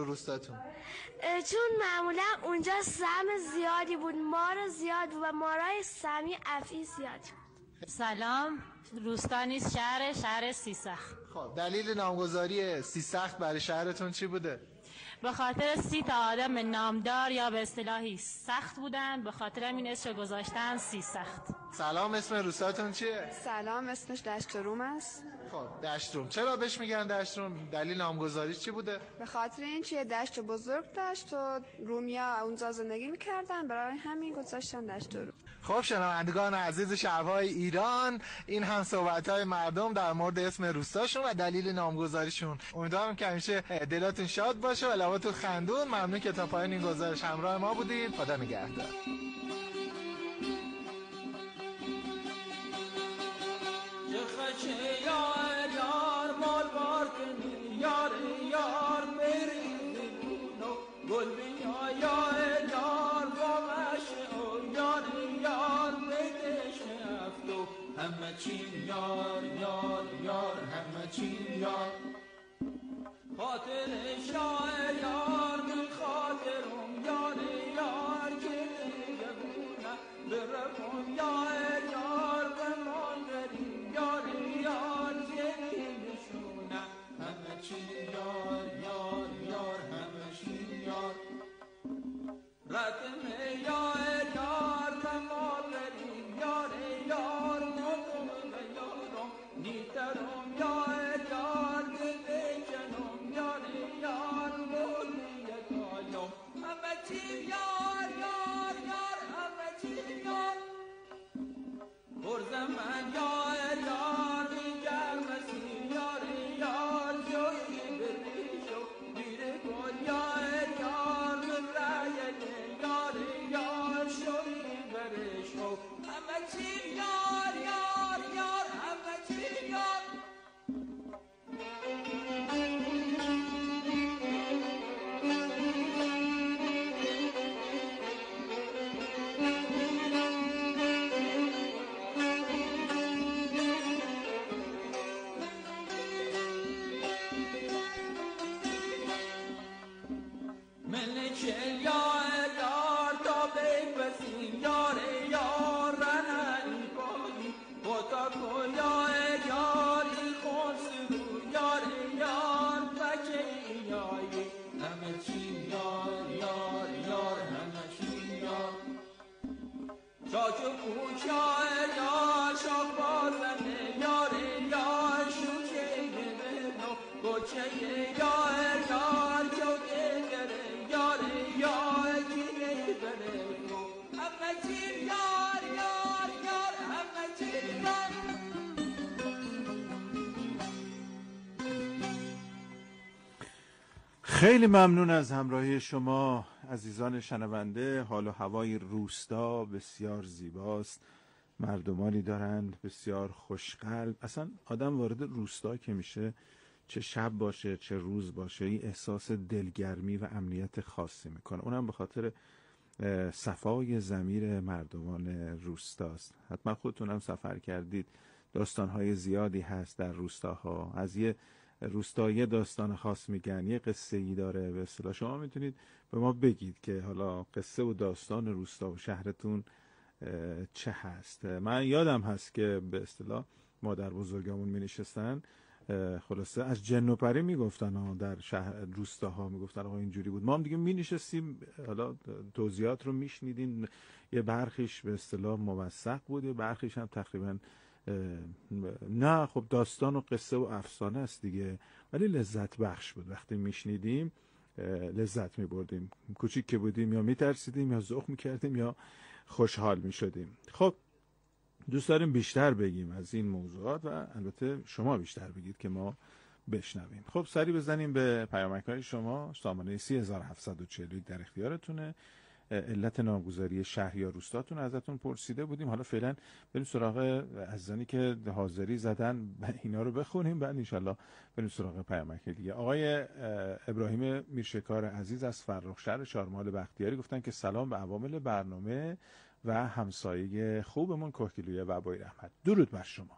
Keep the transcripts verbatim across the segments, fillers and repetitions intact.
روستاتون؟ چون معمولا اونجا سم زیادی بود، مار زیاد بود و مارای سمی افعی زیاد. سلام، روستا نیست شهر شهر سیسخت. خب دلیل نامگذاری سیسخت برای شهرتون چی بوده؟ به خاطر سی تا آدم نامدار یا به اصطلاحی سخت بودن، به خاطر این اسمش گذاشتن سیسخت. سلام، اسم روستاتون چیه؟ سلام، اسمش دشت روم است. خب دشت روم، چرا بهش میگن دشت روم؟ دلیل نامگذاریش چی بوده؟ به خاطر این چیه دشت بزرگ داشت و رومیا اونجا زندگی میکردن، برای همین گذاشتن دشت روم. خب شنوندگان عزیز شهرهای ایران، این هم صحبت‌های مردم در مورد اسم روستاشون و دلیل نامگذاریشون. امیدوارم که همیشه دلاتون شاد باشه و لباتون خندون. ممنون که تا پایان این گزارش همراه ما بودید. خدا نگهدار. همه چین یار یار یار همه چین یار خاطر شاعر یار من خاطرم یار یار که دیگه بونه برکن یار یار بمان بریم یار یار که نشونه همه چین یار یار یار همه چین یار رتم یار یار بمان بریم یار یار نیترم یار یار دل جنم یار یار بودی یکایم همه چی یار یار یار همه چی یار برزم من یار یار دیگر مسیح یار یار جوی بریشو بیره کن یار یار من رایل یار یار شوی برشو همه چی یار یار یار همه چی یار من چل یار یار تا بپسیم یار یار رنانی پایی بوتا کو یار یار خون سرو یار یار بچه یایی همه چی یار یار یار همه چی یار چاچو کوچ یار یار شاک بازنه یار یار شوچه ببنو گوچه یار یار جوده گره یار یار جیره برنو همه چی یار یار یار همه چی یار. خیلی ممنون از همراهی شما عزیزان شنونده. حال و هوای روستا بسیار زیباست، مردمانی دارند بسیار خوشقلب. اصلا آدم وارد روستا که میشه، چه شب باشه چه روز باشه، این احساس دلگرمی و امنیت خاصی میکنه. اونم به خاطر صفای ضمیر مردمان روستاست. حتما خودتونم سفر کردید، داستانهای زیادی هست در روستاها. از یه روستایی داستان خاص میگن، یه قصه ای داره. به اصطلاح شما میتونید به ما بگید که حالا قصه و داستان روستا و شهرتون چه هست. من یادم هست که به اصطلاح مادر بزرگمون می نشستن، خلاصه از جن و پری میگفتن ها، در شهر روستاها میگفتن آقا اینجوری بود. ما هم دیگه می نشستیم، حالا توضیحات رو میشنیدیم. یه برخیش به اصطلاح موثق بود، یه برخیش هم تقریبا نه. خب داستان و قصه و افسانه است دیگه، ولی لذت بخش بود. وقتی میشنیدیم لذت میبردیم. کوچیک که بودیم یا میترسیدیم یا ذوق میکردیم یا خوشحال میشدیم. خب دوست داریم بیشتر بگیم از این موضوعات و البته شما بیشتر بگید که ما بشنویم. خب سری بزنیم به پیامک‌های شما. سامانه سه هزار و هفتصد و چهل و یک در اختیارتونه. علت نامگذاری شهر یا روستاتون ازتون پرسیده بودیم. حالا فعلا بریم سراغ عزیزانی که حاضری زدن، اینا رو بخونیم، بعد انشالله بریم سراغ پیامک دیگه. آقای ابراهیم میرشکار عزیز از فرخشهر چهارمحال بختیاری گفتن که سلام به عوامل برنامه و همسایه خوبمون کوهگیلویه و ابوی رحمت. درود بر شما.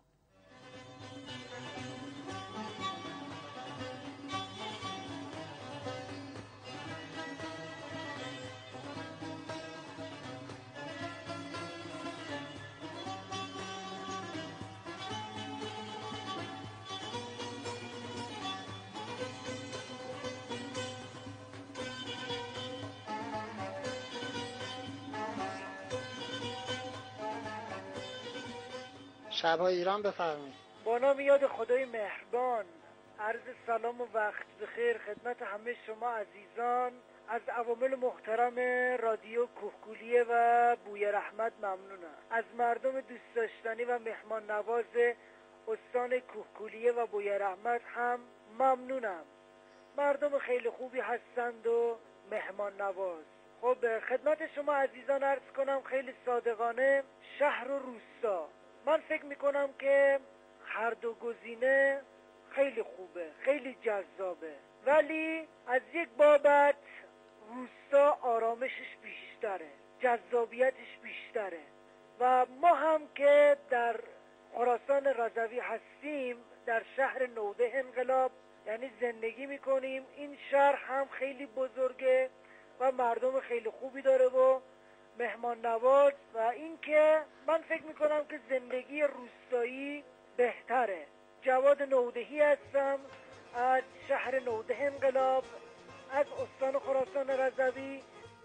شب‌های ایران بفرمایید. با نام یاد خدای مهربان، عرض سلام و وقت بخیر خدمت همه شما عزیزان. از عوامل محترم رادیو کوهگولیه و بوی رحمت ممنونم. از مردم دوست داشتنی و مهمان نواز استان کوهگولیه و بوی رحمت هم ممنونم. مردم خیلی خوبی هستند و مهمان نواز. خب خدمت شما عزیزان عرض کنم خیلی صادقانه، شهر و روستا، من فکر میکنم که هر دو گزینه خیلی خوبه، خیلی جذابه، ولی از یک بابت روستا آرامشش بیشتره، جذابیتش بیشتره و ما هم که در خراسان رضوی هستیم، در شهر نوده انقلاب یعنی زندگی میکنیم. این شهر هم خیلی بزرگه و مردم خیلی خوبی داره و مهمان نواز و این که من فکر میکنم که زندگی روستایی بهتره. جواد نودهی هستم از شهر نوده انقلاب از استان خراسان رضوی.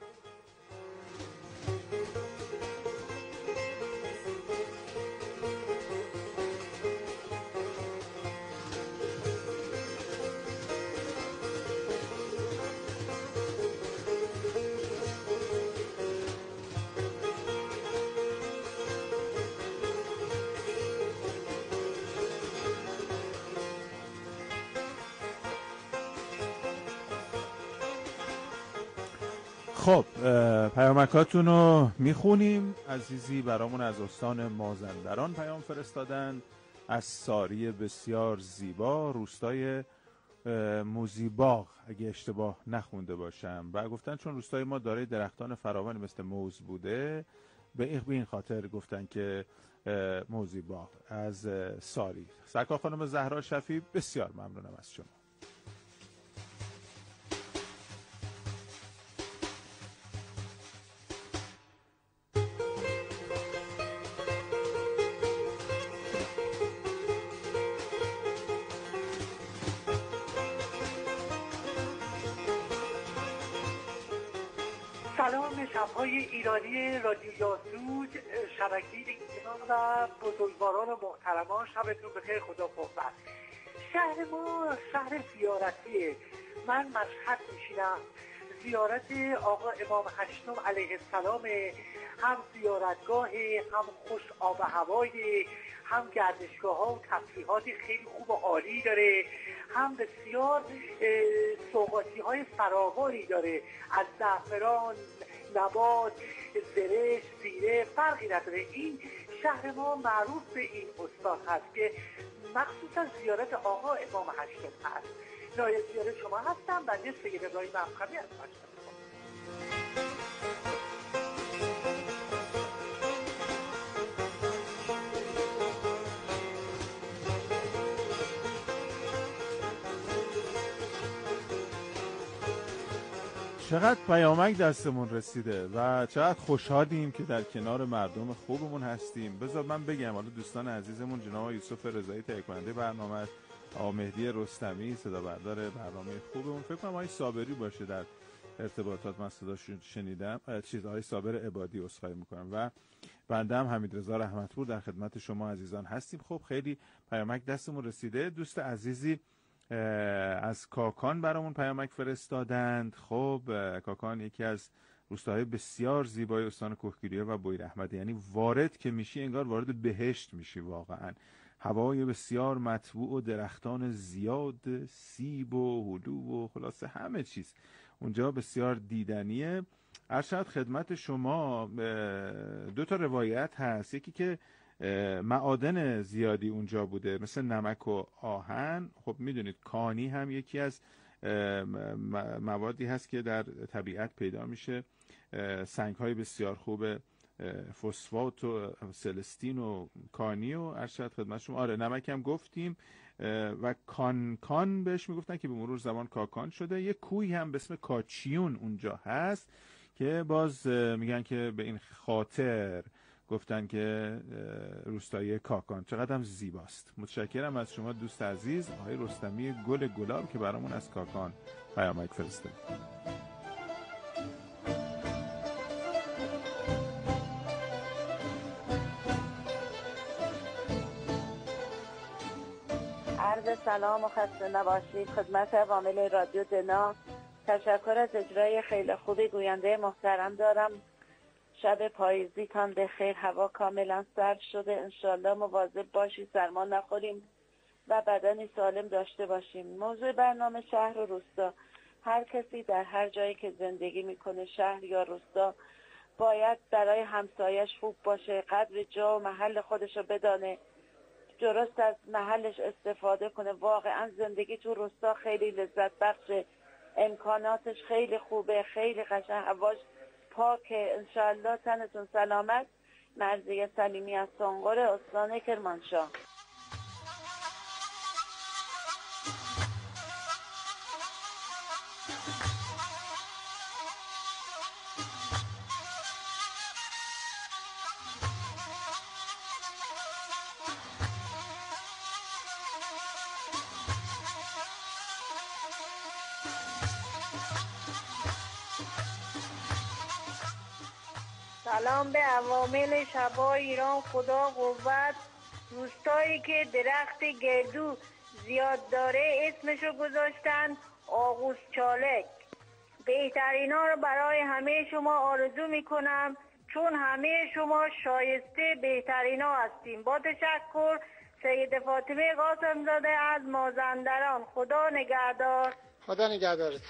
خب پیامکاتون رو میخونیم. عزیزی برامون از استان مازندران پیام فرستادن، از ساری بسیار زیبا، روستای موزیباغ اگه اشتباه نخونده باشم، و گفتن چون روستای ما دارای درختان فراوانی مثل موز بوده به این خاطر گفتن که موزیباغ. از ساری. سرکار خانم زهرا شفیع بسیار ممنونم از شما. سلام شب‌های ایرانی رادیو یاسوج، شبکه ایران و بزرگواران و محترمان، شبتون بخیر، خدا قوت. شهر ما شهر زیارتیه. من مشهد میشینم، زیارت آقا امام هشتم علیه السلام، هم زیارتگاه، هم خوش آب و هوای، هم گردشگاه ها و تفریحات خیلی خوب و عالی داره، هم بسیار سوغاتی های فراوانی داره، از زعفران، نبات، زرش، زیره فرقی نداره. این شهر ما معروف به این استاد هست که مخصوصا زیارت آقا امام هشتم هست. نایب زیارت شما هستم، بنده سید ابراهیم افخمی از مشهد. چقدر پیامک دستمون رسیده و چقدر خوشحالیم که در کنار مردم خوبمون هستیم. بذار من بگم، حالا دوستان عزیزمون جناب یوسف رضایی تهیه کننده برنامه، آقا مهدی رستمی صدا بردار برنامه خوبمون، فکر کنم آقای صابری باشه در ارتباطات، من صداش شنیدم، چیزهای صابر عبادی عذرخواهی میکنم، و بنده هم حمیدرضا رحمتپور در خدمت شما عزیزان هستیم. خب خیلی پیامک دستمون رسیده. دوست عزیزی از کاکان برامون پیامک فرستادند. خب کاکان یکی از روستاهای بسیار زیبای استان کوهگیریه و بوی رحمت، یعنی وارد که میشی انگار وارد بهشت میشی واقعا. هوای بسیار مطبوع و درختان زیاد، سیب و هلو و خلاصه همه چیز اونجا بسیار دیدنیه. ارشد خدمت شما دو تا روایت هست، یکی که معادن زیادی اونجا بوده مثل نمک و آهن. خب میدونید کانی هم یکی از موادی هست که در طبیعت پیدا میشه، سنگ های بسیار خوب فسفات و سلستین و کانی و ارشد خدمت شما. آره نمک هم گفتیم و کان کان بهش میگفتن که به مرور زمان کاکان شده. یه کوی هم به اسم کاچیون اونجا هست که باز میگن که به این خاطر گفتن که روستایی کاکان. چقدر هم زیباست. متشکرم از شما دوست عزیز آقای رستمی گل گلاب که برامون از کاکان پیامک فرستادید. عرض سلام و خسته نباشید خدمت عوامل رادیو دنا. تشکر از اجرای خیلی خوبی گوینده محترم دارم. شب پاییزیتان بخیر، هوا کاملا سرد شده، انشالله مواظب باشید سرما نخوریم و بدنی سالم داشته باشیم. موضوع برنامه شهر و روستا. هر کسی در هر جایی که زندگی میکنه، شهر یا روستا، باید برای همسایش خوب باشه، قدر جا و محل خودشو بدانه، درست از محلش استفاده کنه. واقعا زندگی تو روستا خیلی لذت بخشه، امکاناتش خیلی خوبه، خیلی قشنگ، هواش پاکه. انشالله تنتون سلامت. مرضیه سلیمی از سنقر استان کرمانشاه. سلام به عوامل شبای ایران. خدا قوت. روستایی که درخت گردو زیاد داره اسمشو گذاشتن آغوش چالک. بهترینا رو برای همه شما آرزو میکنم، چون همه شما شایسته بهترینا هستیم. با تشکر، سید فاطمه قاسم زاده از مازندران. خدا نگهدار. خدا نگهدارت.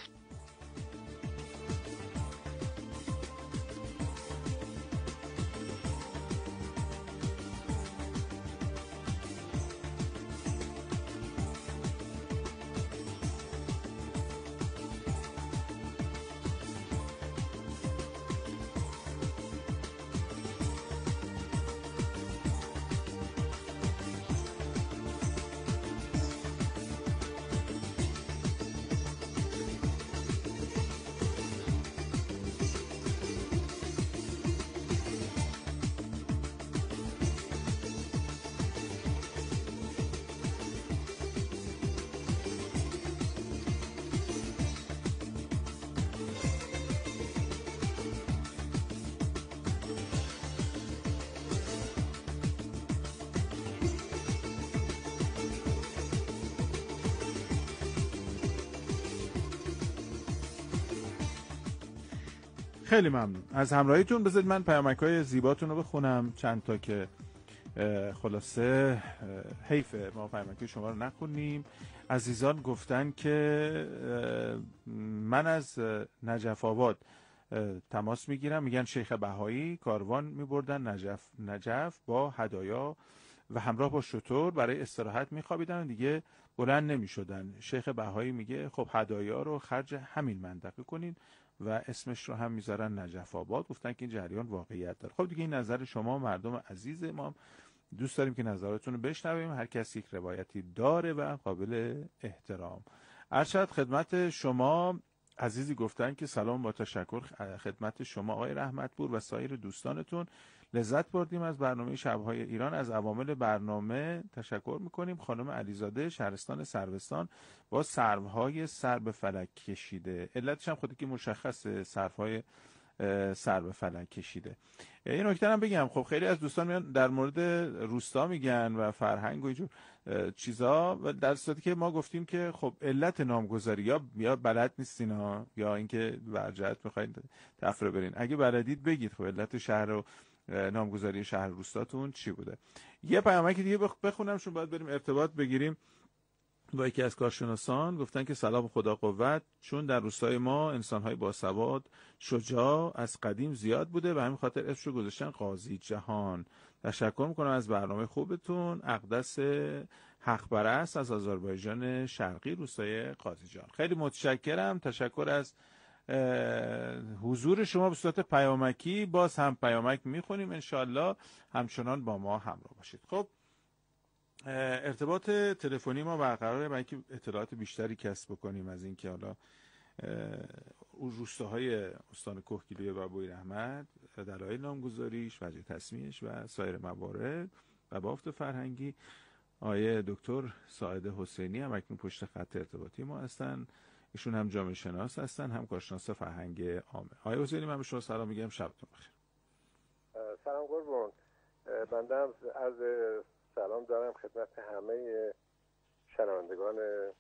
خیلی ممنون از همراهیتون. بذارید من پیامک‌های زیباتون رو بخونم، چند تا که خلاصه حیفه ما پیامک شما رو نخونیم. عزیزان گفتن که من از نجف آباد تماس میگیرم، میگن شیخ بهایی کاروان میبردن نجف نجف با هدایا و همراه با شتر برای استراحت میخوابیدن و دیگه بلند نمیشدن. شیخ بهایی میگه خب هدایا رو خرج همین منطقه کنین و اسمش رو هم میذارن نجف آباد. گفتن که این جریان واقعیت داره. خب دیگه این نظر شما مردم عزیز ما، دوست داریم که نظراتتون رو بشنویم. هر کسی یک روایتی داره و قابل احترام. ارشد خدمت شما عزیزی گفتن که سلام با تشکر خدمت شما آقای رحمتپور و سایر دوستانتون. لذت بردیم از برنامه شب‌های ایران. از عوامل برنامه تشکر میکنیم. خانم علیزاده شهرستان سروستان با سروهای سر به فلک کشیده. علتش هم خودی که مشخصه، سروهای سر به فلک کشیده. این نکته هم بگم، خب خیلی از دوستان میان در مورد روستا میگن و فرهنگ و اینجور چیزا، و در صورتی که ما گفتیم که خب علت نامگذاری یا یا بلد نیستین ها، یا اینکه برجعت میخواین تفره برین. اگه بلدید بگید خب علت شهر و نامگذاری شهر روستاتون چی بوده. یه پیامکی دیگه بخونم چون باید بریم ارتباط بگیریم با یکی از کارشناسان. گفتن که سلام خدا قوت، چون در روستای ما انسان‌های باسواد شجاع از قدیم زیاد بوده و همین خاطر اسمشو گذاشتن قاضی جهان. تشکر میکنم از برنامه خوبتون. اقدس حق‌پرست از آذربایجان شرقی، روستای قاضی جهان. خیلی متشکرم. تشکر از حضور شما به صورت پیامکی. باز هم پیامک میخونیم انشالله، همچنان با ما همراه باشید. خب ارتباط تلفنی ما برقراره برای اینکه اطلاعات بیشتری کسب بکنیم از اینکه حالا روستاهای استان کهگیلویه و بویراحمد، دلایل نامگذاریش، وجه تصمیمش و سایر موارد و بافت فرهنگی. آیه دکتر ساعد حسینی هم اکنون پشت خط ارتباطی ما هستن. ایشون هم جامعه شناس هستن، هم کارشناس فرهنگ عامه. آیه حسینی من به شما سلام میگم، شبتون بخیر. سلام قربان. بنده هم از سلام دارم خدمت همه شنوندگان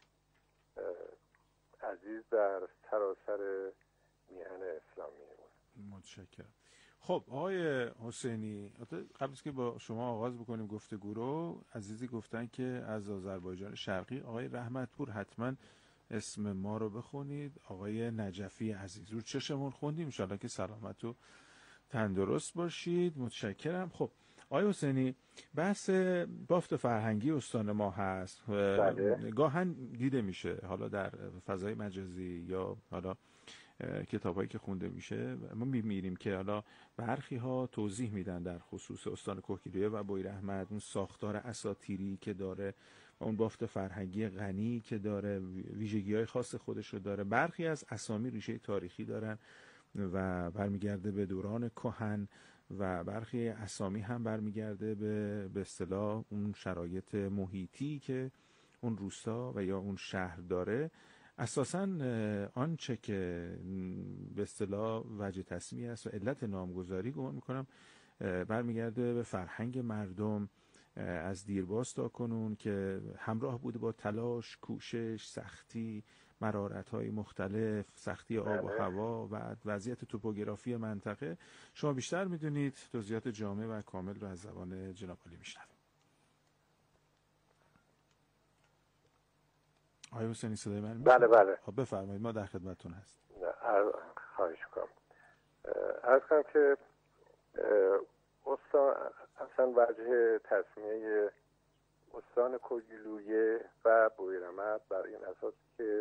عزیز در سراسر میهن اسلامی. متشکرم. خب آقای حسینی، قبل از که با شما آغاز بکنیم گفتگو رو، عزیزی گفتن که از آذربایجان شرقی آقای رحمتپور حتما اسم ما رو بخونید. آقای نجفی عزیز رو چشمون خوندیم، ان شاءالله که سلامت و تندرست باشید. متشکرم. خب آقای حسینی، بحث بافت فرهنگی استان ما هست. بله. گاهن دیده میشه حالا در فضای مجازی یا حالا کتابایی که خونده میشه، ما میبینیم که حالا برخی ها توضیح میدن در خصوص استان کوهگیلویه و بویراحمد، اون ساختار اساطیری که داره و اون بافت فرهنگی غنی که داره، ویژگی‌های خاص خودش رو داره. برخی از اسامی ریشه تاریخی دارن و برمیگرده به دوران کهن و برخی اسامی هم برمیگرده به به اصطلاح اون شرایط محیطی که اون روستا و یا اون شهر داره. اساساً آنچه که به اصطلاح وجه تسمیه است و علت نامگذاری گمان میکنم برمیگرده به فرهنگ مردم از دیرباز تا کنون که همراه بوده با تلاش، کوشش، سختی، مرارت‌های مختلف، سختی آب و هوا و وضعیت توپوگرافی منطقه. شما بیشتر میدونید، توضیحات جامع و کامل رو از زبان جناب عالی میشنویم. آقای حسینی صدای من میشه؟ بله بله. خب بفرمایید، ما در خدمتتون هستیم. خواهش کنم. عرض کنم که استان اصلا وجه تسمیه استان کوهگیلویه و بویراحمد بر این اساس که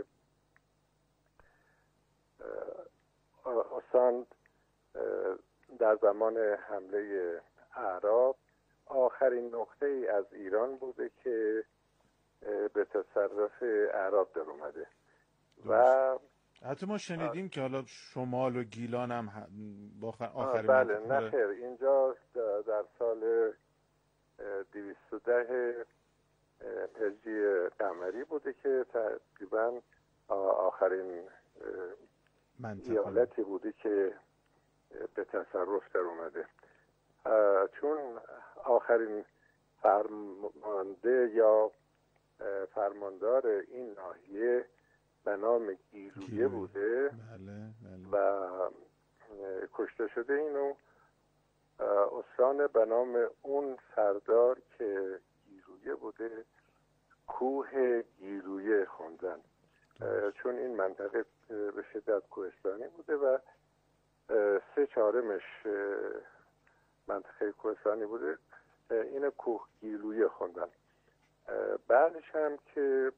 استان در زمان حمله اعراب آخرین نقطه ای از ایران بوده که به تصرف اعراب در اومده و حتی ما شنیدیم که حالا شمال و گیلان هم با آخرین بله نه خیر، اینجا در سال دویست و ده هجری قمری بوده که تقریبا آخرین ایالتی بوده که به تصرف در اومده، چون آخرین فرمانده یا فرماندار این ناحیه به نام گیلویه بوده. بله، بله. و کشته شده. اینو استان به نام اون سردار که گیلویه بوده کوه گیلویه خوندن، چون این منطقه به شدت کوهستانی بوده و سه چهارمش منطقه کوهستانی بوده، این کوه گیلویه خوندن. بعدش هم که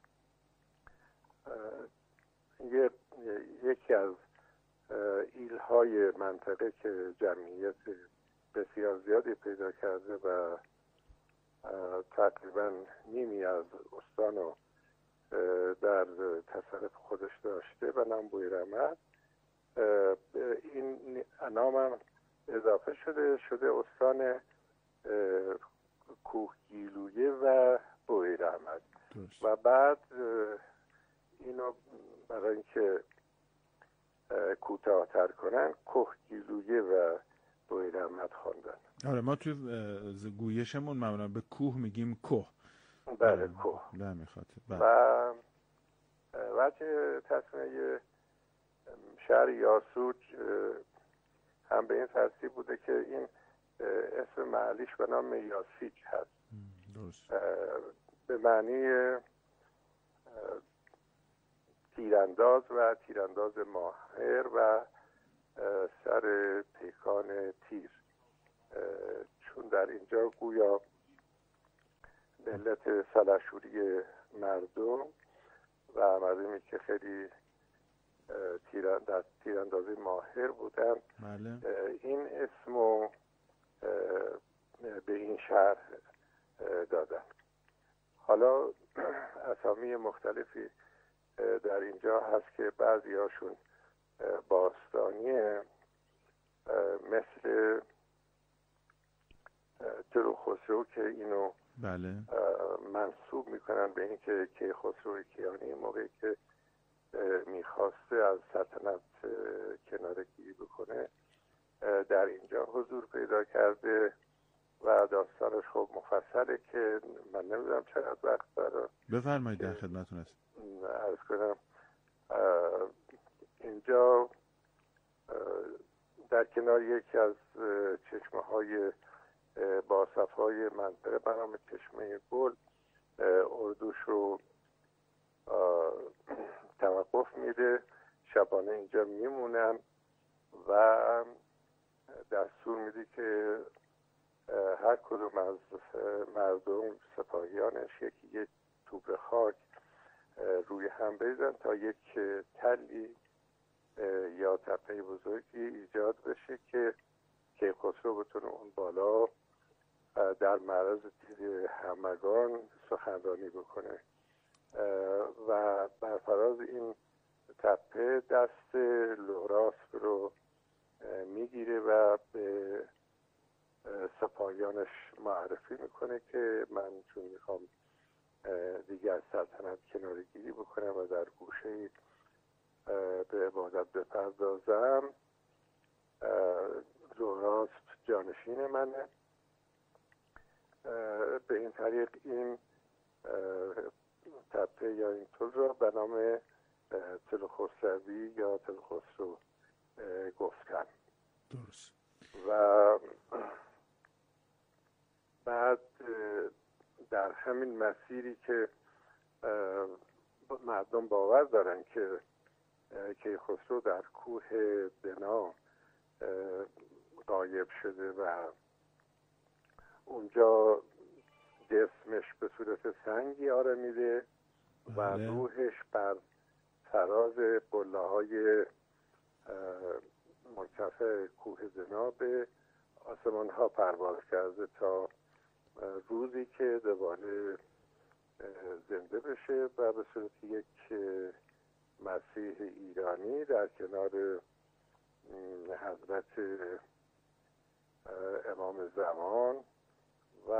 یکی از ایلهای منطقه که جمعیت بسیار زیادی پیدا کرده و تقریبا نیمی از استان رو در تصرف خودش داشته به نام بویراحمد، این نام هم اضافه شده شده استان کوهگیلویه و بویراحمد و بعد اینو برای اینکه کوتاه‌تر کنن کوهگیلویه و بویراحمد خواندن. آره ما تو گویشمون معمولا به کوه میگیم کوه. بله کوه. نه میخواد. و وجه تسمیه شهر یاسوج هم به این ترتیب بوده که این اسم محلیش به نام یاسیج هست. درست. به معنی تیرانداز و تیرانداز ماهر و سر پیکان تیر، چون در اینجا گویا ملت سلحشوری مردم و مردمی که خیلی تیرانداز تیراندازی ماهر بودن بله. این اسمو به این شهر دادن. حالا اسامی مختلفی در اینجا هست که بعضی هاشون باستانیه، مثل کیخسرو که اینو بله. منسوب میکنن به اینکه کیخسرو کیانی موقعی که میخواسته از سلطنت کناره گیری بکنه در اینجا حضور پیدا کرده و داستانش خب مفصله که من نمیدونم چقدر وقت داره. بفرمایید، در خدمتتون هست. عرض کنم اینجا در کنار یکی از چشمه های با صفای منطقه به نام چشمه گل اردوش رو توقف میده، شبانه اینجا میمونن و دستور میده که هر کدوم از مردم سپاهیانش یکی یک توپ خاک روی هم بریزن تا یک تلی یا تپه بزرگی ایجاد بشه که کیخسرو بتونه اون بالا در معرض دید همگان سخنرانی بکنه و بر فراز این تپه دست لوراسپ رو میگیره و به سپاهیانش معرفی میکنه که من چون میخوام دیگه از سلطنت کناره گیری بکنم و در گوشه به عبادت بپردازم، لوراسپ جانشین منه. به این طریق این تپه یا این پل را به نام تل خسروی یا تل خسرو گفتن. درست. و بعد در همین مسیری که مردم باور دارن که کیخسرو در کوه دنا غایب شده و اونجا جسمش به صورت سنگی آرمیده و روحش بر فراز قله های مرتفع کوه دنا به آسمان ها پرواز کرده تا روزی که دوباره زنده بشه و به صورت یک مسیح ایرانی در کنار حضرت امام زمان و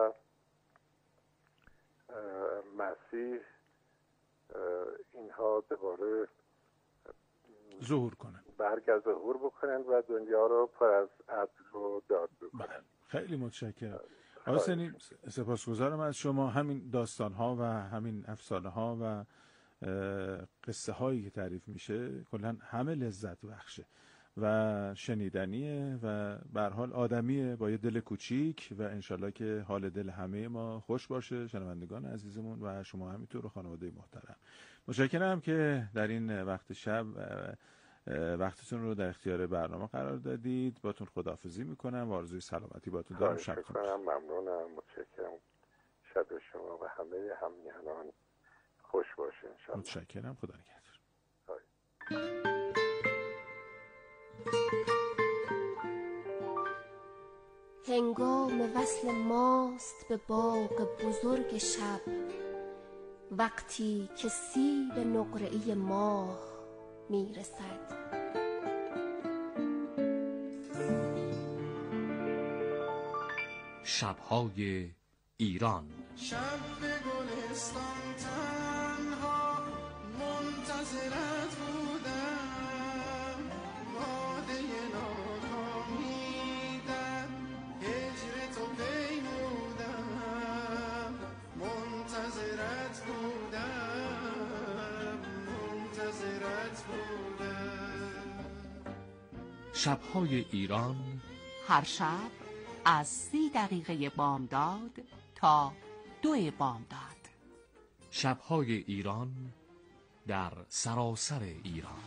مسیح اینها دوباره ظهور کنن، برگ ظهور بکنن و دنیا رو پر از عدل و داد بکنن. خیلی متشکرم آقای حسینی، سپاسگزارم از شما. همین داستان ها و همین افسانه ها و قصه هایی که تعریف میشه کلا همه لذت بخشه و شنیدنیه و به هر حال آدمیه با یه دل کوچیک و انشالله که حال دل همه ما خوش باشه، شنوندگان عزیزمون و شما همینطور و خانواده محترم. متشکرم که در این وقت شب وقتتون رو در اختیار برنامه قرار دادید. باتون خداحافظی میکنم و آرزوی سلامتی باتون دارم. شب خوش. ممنونم، متشکرم. شب شما و همه همیهنان خوش باشه انشالله. متشکرم، خدا نگهدار. هنگام وصل ماست به باغ بزرگ شب، وقتی که سیب نقره‌ای ماه میرسد. شب‌های ایران. شب به گلستان تنها منتظرت بودم، باده ناکامی در هجر تو پیمودم، منتظرت بودم، منتظرت بودم. شب‌های ایران هر شب از سی دقیقه بامداد تا دو بامداد. شب‌های ایران در سراسر ایران.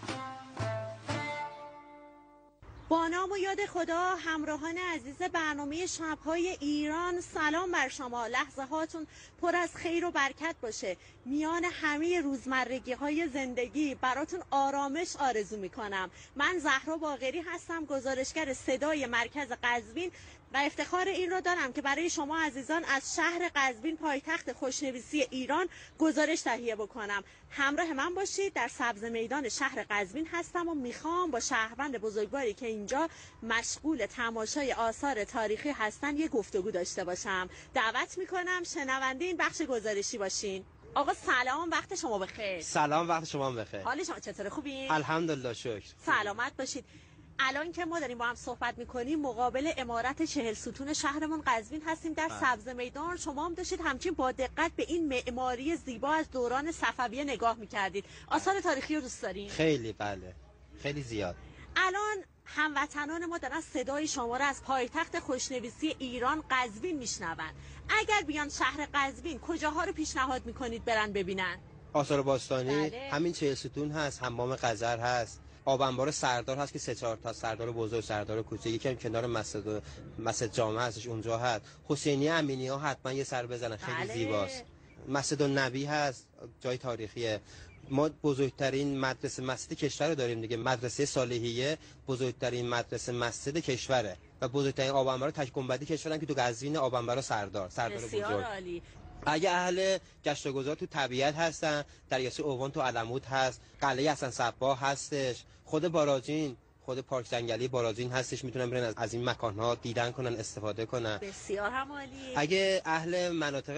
با نام و یاد خدا، همراهان عزیز برنامه شب‌های ایران، سلام بر شما. لحظه هاتون پر از خیر و برکت باشه. میان همه روزمرگی های زندگی براتون آرامش آرزو میکنم. من زهرا باقری هستم، گزارشگر صدای مرکز قزوین و افتخار این رو دارم که برای شما عزیزان از شهر قزوین، پایتخت خوشنویسی ایران، گزارش تهیه بکنم. همراه من باشید. در سبز میدان شهر قزوین هستم و میخوام با شهروند بزرگواری که اینجا مشغول تماشای آثار تاریخی هستن یه گفتگو داشته باشم. دعوت میکنم شنونده این بخش گزارشی باشین. آقا سلام، وقت شما بخیر. سلام، وقت شما بخیر. حال شما چطوره؟ خوبین؟ الحمدلله، شکر. سلامت باشید. الان که ما داریم با هم صحبت میکنیم مقابل عمارت چهل ستون شهرمون قزوین هستیم در سبز میدان. شما هم داشتید همچین با دقت به این معماری زیبا از دوران صفویه نگاه میکردید. آثار تاریخی رو دوست دارین؟ خیلی، بله، خیلی زیاد. الان هموطنان ما دارن صدای شما را از پایتخت خوشنویسی ایران قزوین میشنون. اگر بیان شهر قزوین کجاها رو پیشنهاد میکنید برن ببینن؟ آثار باستانی، بله. همین چهل ستون هست، حمام قذر هست، آب انبار سردار هست که سه چهار تا سردار بزرگ، سردار کوچیک، یکی هم کنار مسجد مسجد جامع هستش اونجا هست. حسینی امینی ها حتما یه سر بزنن، خیلی بله. زیباست. مسجد النبی هست، جای تاریخیه. ما بزرگترین مدرسه مسجد کشور رو داریم دیگه، مدرسه صالحیه بزرگترین مدرسه مسجد کشوره و بزرگترین آب انبار تک گنبدی کشورن که تو قزوین آب انبار سردار سردار بزرگ. بسیار عالی. اگه اهل گشت و گذار تو طبیعت هستن، دریاچه اوون تو علمود هست، قلعه حسن صباح هستش، خود باراجین، خود پارک جنگلی باراجین هستش، میتونن برن از این مکان‌ها دیدن کنن، استفاده کنن. بسیار هم عالی. اگه اهل مناطق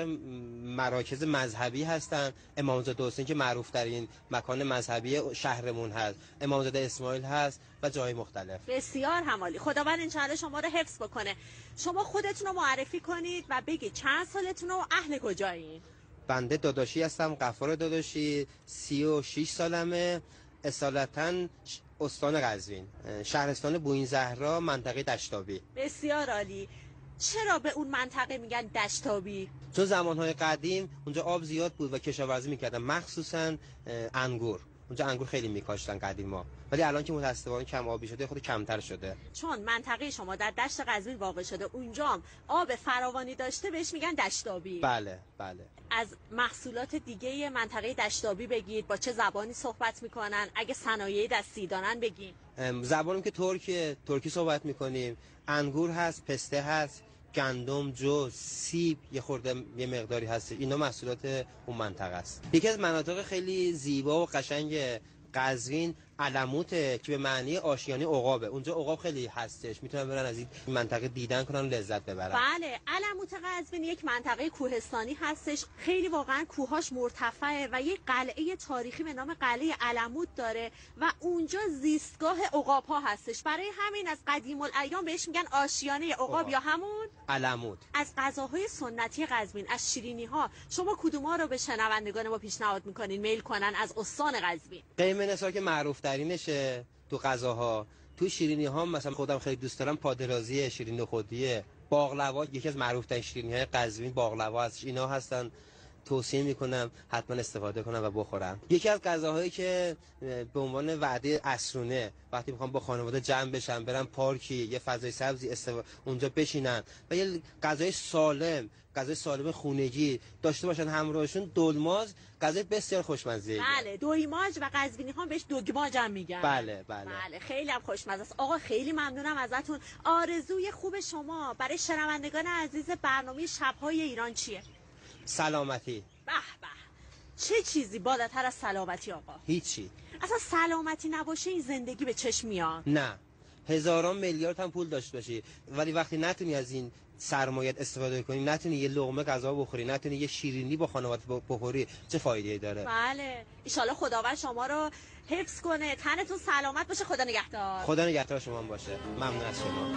مراکز مذهبی هستن، امامزاده حسین که معروف ترین مکان مذهبی شهرمون هست، امامزاده اسماعیل هست و جای مختلف. بسیار هم عالی. خداوند انشاءالله شما رو حفظ بکنه. شما خودتون رو معرفی کنید و بگید چند سالتون و اهل کجایین؟ بنده داداشی هستم، غفار داداشی، سی و شش سالمه، اصالتاً استان قزوین، شهرستان بوین زهرا، منطقه دشتابی. بسیار عالی. چرا به اون منطقه میگن دشتابی؟ چون زمانهای قدیم اونجا آب زیاد بود و کشاورزی میکردن، مخصوصاً انگور. اونجا انگور خیلی میکاشتن قدیما، ولی الان که متأسفانه کم آبی شده خود کمتر شده. چون منطقه شما در دشت قزوین واقع شده، اونجا هم آب فراوانی داشته، بهش میگن دشتابی. بله بله. از محصولات دیگه منطقه دشتابی بگید، با چه زبانی صحبت میکنن، اگه صنایع دستی دارن بگین. زبانم که ترکیه، ترکی صحبت میکنیم. انگور هست، پسته هست، گندم، جو، سیب یه خورده یه مقداری هست. اینا محصولات اون منطقه است. یکی از مناطق خیلی زیبا و قشنگ قزوین علموته که به معنی آشیانه عقابه. اونجا عقاب خیلی هستش، میتونن برن از این منطقه دیدن کنن و لذت ببرن. بله، علموت قزوین یک منطقه کوهستانی هستش، خیلی واقعا کوهاش مرتفعه و یک قلعه تاریخی به نام قلعه علموت داره و اونجا زیستگاه عقاب ها هستش. برای همین از قدیم الایام بهش میگن آشیانه عقاب یا همون علموت. از غذاهای سنتی قزوین، از شیرینی ها، شما کدوم‌ها رو به شنوندگان ما پیشنهاد میکنین میل کنن از استان قزوین؟ قیمه نسا که معروف ترینشه تو غذاها. تو شیرینی ها مثلا خودم خیلی دوست دارم پادرازی، شیرینی خودیه، باقلوا، یکی از معروف ترین شیرینی های قزوین باقلوا هست. اینا هستن، توصیه میکنم حتما استفاده کنم و بخورم. یکی از غذاهایی که به عنوان وعده عصرونه وقتی میخوام با خانواده جمع بشن، برن پارکی، یه فضای سبزی استفا... اونجا بشینن و یه غذای سالم، غذای سالم خونگی داشته باشن همراهشون، دلماز، غذای بسیار خوشمزه. بله، دویماج و قزوینی ها بهش دوگماج هم میگن. بله بله. بله، خیلی هم خوشمزه است. آقا خیلی ممنونم ازتون. آرزوی خوب شما برای شنوندگان عزیز برنامه شب‌های ایران چیه؟ سلامتی. به به، چه چیزی بالاتر از سلامتی آقا؟ هیچی. اصلا سلامتی نباشه این زندگی به چشم میاد. نه، هزاران میلیارد هم پول داشته باشی ولی وقتی نتونی از این سرمایت استفاده کنی، نتونی یه لقمه غذا بخوری، نتونی یه شیرینی با خانواده بخوری، چه فایده‌ای داره؟ بله، ان خداوند شما رو حفظ کنه، تنتون سلامت باشه. خدا نگهدار. خدا نگهدار شما باشه. ممنون از شما.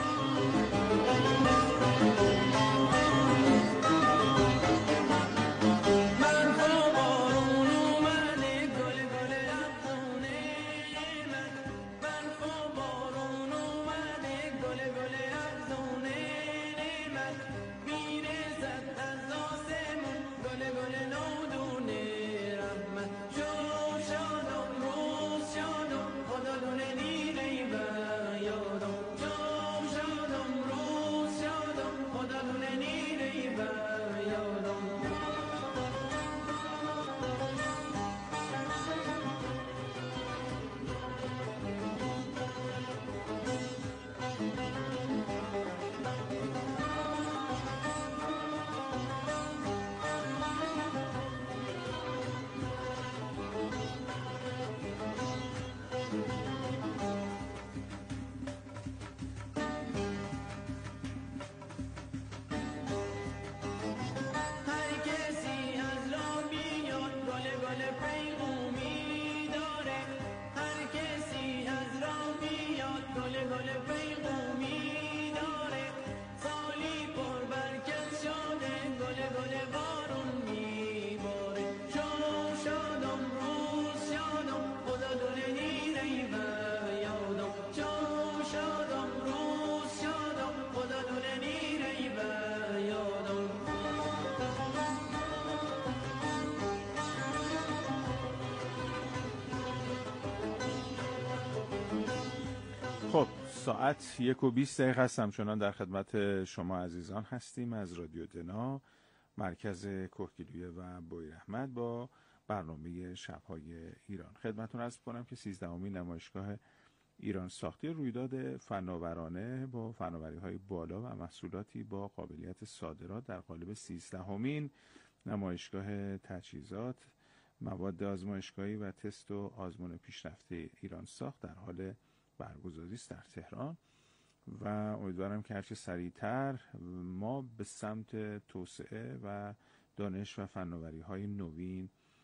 خب ساعت یک و بیست دقیقه هست، همچنان در خدمت شما عزیزان هستیم از رادیو دنا، مرکز کوهگیلویه و بویراحمد با برنامه شب‌های ایران. خدمتتون عرض کنم که سیزدهمین نمایشگاه ایران ساختی رویداد فناورانه با فناوری‌های بالا و محصولاتی با قابلیت صادرات در قالب سیزدهمین نمایشگاه تجهیزات، مواد آزمایشگاهی و تست و آزمون پیشرفته ایران ساخت در حال برگزاری است در تهران و امیدوارم که هرچه سریعتر ما به سمت توسعه و دانش و فناوری‌های نوین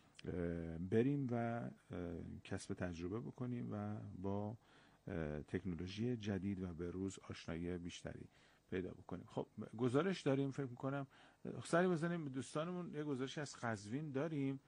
بریم و کسب تجربه بکنیم و با تکنولوژی جدید و به روز آشنایی بیشتری پیدا بکنیم. خب گزارش داریم، فکر میکنم سری بزنیم به دوستانمون. یه گزارشی از قزوین داریم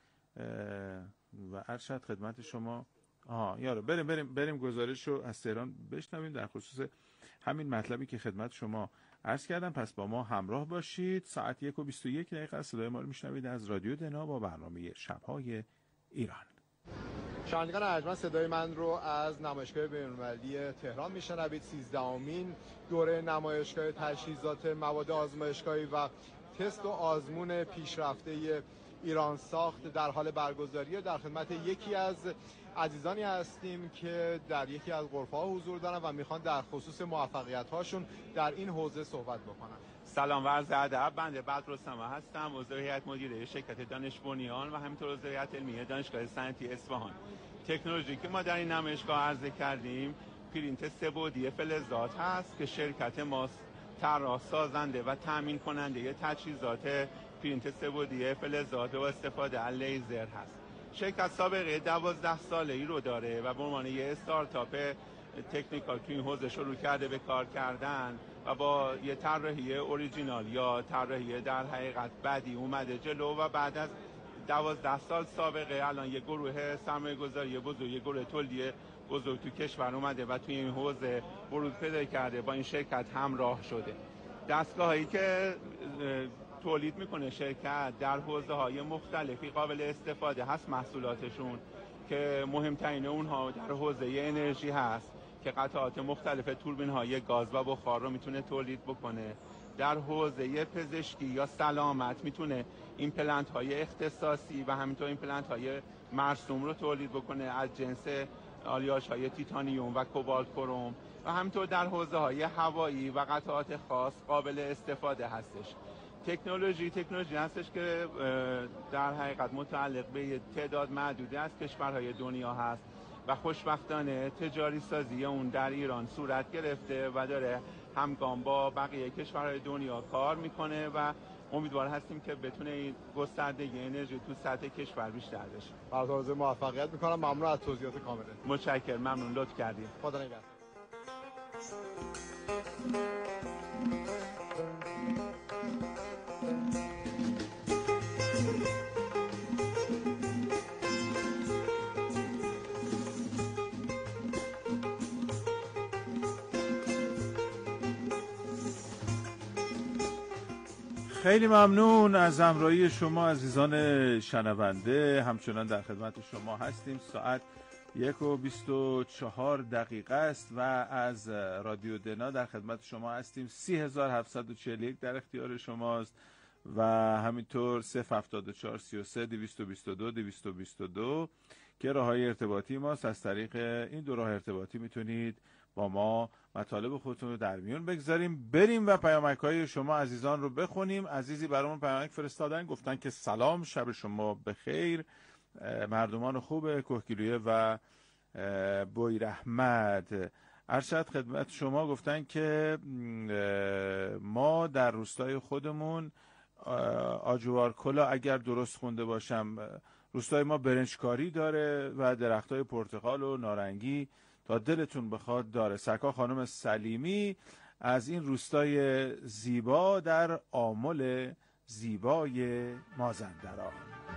و ارشد خدمت شما. آها یارو بریم بریم بریم گزارش رو از تهران بشنویم در خصوص همین مطلبی که خدمت شما عرض کردم. پس با ما همراه باشید. ساعت یک و بیست و یک دقیقه صدای ما رو میشنوید از رادیو دنا با برنامه شب‌های ایران. شنوندگان ارجمند، صدای من رو از نمایشگاه بین‌المللی تهران میشنوید. سیزدهمین دوره نمایشگاه تجهیزات مواد آزمایشگاهی و تست و آزمون پیشرفته ایران ساخت در حال برگزاریه. در خدمت یکی از عزیزانی هستیم که در یکی از غرفه‌ها حضور دارن و میخوان در خصوص موفقیت‌هاشون در این حوزه صحبت بکنن. سلام و عرض ادب. بنده بدرالسما هستم، عضو هیئت مدیره شرکت دانش بنیان و همینطور عضو هیئت علمی دانشگاه صنعتی اصفهان. تکنولوژی که ما در این نمایشگاه عرضه کردیم پرینت سه‌بعدی فلزات هست که شرکت ما طراح، سازنده و تامین کننده تجهیزات پرینت سه‌بعدی فلزات با استفاده از لیزر هست. شرکت سابقه دوازده ساله ای رو داره و به عنوان یه استارتاپ تکنیکال تو این حوزه شروع کرده به کار کردن و با یه طراحی اوریجینال یا طراحی در حقیقت بدی اومده جلو و بعد از دوازده سال سابقه الان یه گروه سرمایه گذاری بزرگ، یه گروه تولیدی بزرگ تو کشور اومده و توی این حوزه بروز پیدا کرده، با این شرکت همراه شده. دستگاه هایی که تولید میکنه شرکت در حوزه های مختلفی قابل استفاده هست محصولاتشون، که مهمترین اونها در حوزه انرژی هست که قطعات مختلف توربین های گاز و بخار رو میتونه تولید بکنه. در حوزه پزشکی یا سلامت میتونه ایمپلنت های اختصاصی و همینطور ایمپلنت های مرسوم رو تولید بکنه از جنس آلیاژ های تیتانیوم و کوبالت کروم و همینطور در حوزه های هوایی و قطعات خاص قابل استفاده هستش. تکنولوژی تکنولوژی هستش که در حقیقت متعلق به تعداد محدودی از کشورهای دنیا هست و خوشبختانه تجاری سازی اون در ایران صورت گرفته و داره همگام با بقیه کشورهای دنیا کار میکنه و امیدوار هستیم که بتونه گستردگی انرژی تو سطح کشور بیشتر بشه. براتون موفقیت میکنم. ممنون از توضیحات کامله. متشکرم، ممنون، لطف کردید. خدا نگهدار. خیلی ممنون از همراهی شما عزیزان شنونده. همچنان در خدمت شما هستیم. ساعت یک و بیست و چهار دقیقه است و از رادیو دنا در خدمت شما هستیم. سی هزار هفتصد و چهل و یک در اختیار شماست و همینطور صفر هفتاد و چهار سی و سه دویست و بیست و دو دویست و بیست و دو که راههای ارتباطی ماست. از طریق این دو راه ارتباطی میتونید با ما مطالب خودتون رو در میون بگذاریم. بریم و پیامک‌های شما عزیزان رو بخونیم. عزیزی برامون پیامک فرستادن، گفتن که سلام، شب شما بخیر مردمان خوب کوهگیلویه و بویراحمد. ارشد خدمت شما، گفتن که ما در روستای خودمون آجوار کلا اگر درست خونده باشم روستای ما برنجکاری داره و درختای پرتقال و نارنگی تا دلتون بخواد داره. سرکار خانم سلیمی از این روستای زیبا در آمل زیبای مازندران.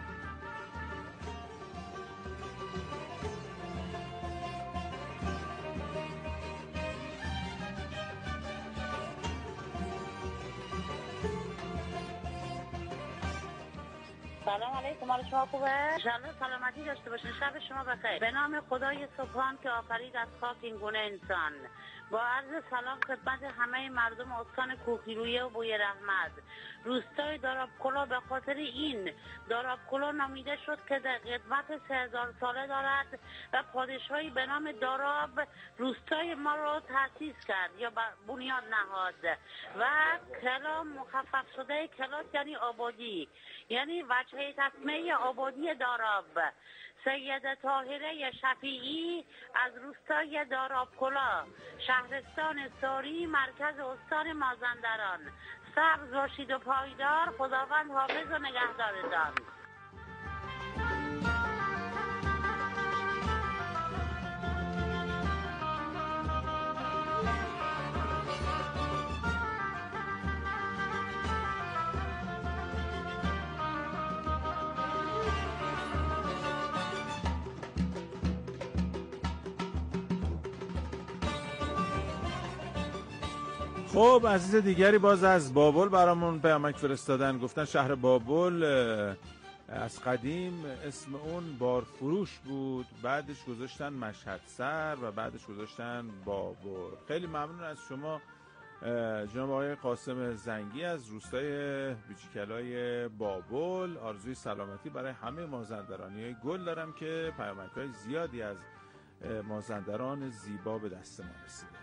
سلام علیکم، حال شما خوبه؟ انشالله سلامتی داشته باشین. شب شما بخیر. به نام خدای سبحان که آفرید از خاک این گونه انسان. با عرض سلام خدمت همه مردم استان کوهگیلویه و بوی رحمت. روستای دارابکلا به خاطر این دارابکلا نامیده شد که در قدمت سه هزار ساله دارد و پادشاهی به نام داراب روستای ما را تأسیس کرد یا بنیاد نهاد و کلا مخفف شده کلات یعنی آبادی، یعنی وجهه تسمیه آبادی داراب. سید طاهره شفیعی از روستای دارابکلا، شهرستان ساری، مرکز استان مازندران. سبز باشید و پایدار. خداوند حافظ و نگهدارتان. خب عزیز دیگری باز از بابل برامون پیامک فرستادن، گفتن شهر بابل از قدیم اسم اون بارفروش بود، بعدش گذاشتن مشهد سر و بعدش گذاشتن بابل. خیلی ممنون از شما جناب آقای قاسم زنگی از روستای بیچیکلای بابل. آرزوی سلامتی برای همه مازندرانی گل دارم که پیامک‌های زیادی از مازندران زیبا به دست ما رسیده.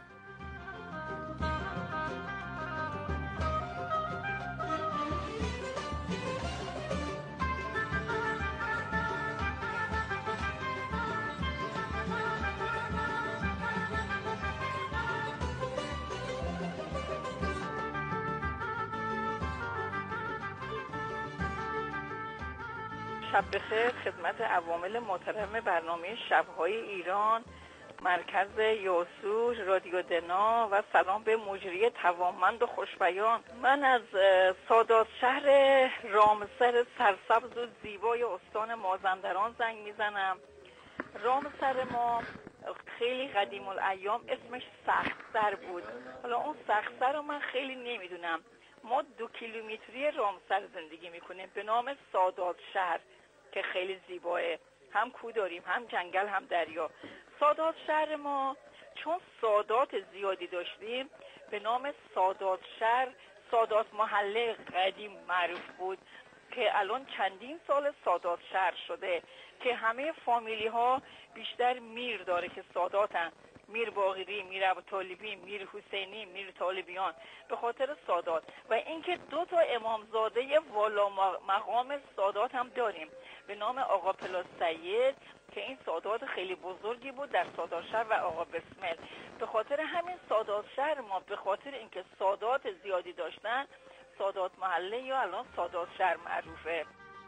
شب بخیر خدمت عوامل محترم برنامه شب‌های ایران، مرکز یاسوج، رادیو دنا و سلام به مجری توانمند و خوشبیان. من از سادات شهر رامسر سرسبز و زیبای استان مازندران زنگ میزنم. رامسر ما خیلی قدیم الایام اسمش سختسر بود. حالا اون سختسر رو من خیلی نمیدونم. ما دو کیلومتری رامسر زندگی میکنیم به نام سادات شهر که خیلی زیباه، هم کو داریم، هم جنگل، هم دریا. سادات شهر ما چون سادات زیادی داشتیم به نام سادات شهر، سادات محله قدیم معروف بود که الان چندین سال سادات شهر شده که همه فامیلی ها بیشتر میر داره که ساداتن، میر باقری، میر ابوطالبی، میر حسینی، میر طالبیان، به خاطر سادات. و اینکه دو تا امامزاده والا مقام سادات هم داریم به نام آقا پلاس سید که این سادات خیلی بزرگی بود در سادات شهر و آقا بسمل. به خاطر همین سادات شهر ما به خاطر اینکه سادات زیادی داشتن سادات محله یا الان سادات شهر معروفه.